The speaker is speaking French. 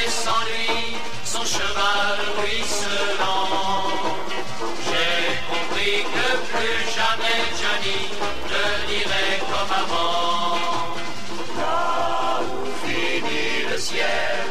et sans lui, son cheval ruisselant. J'ai compris que plus jamais Johnny ne dirait comme avant. Là où finit le ciel,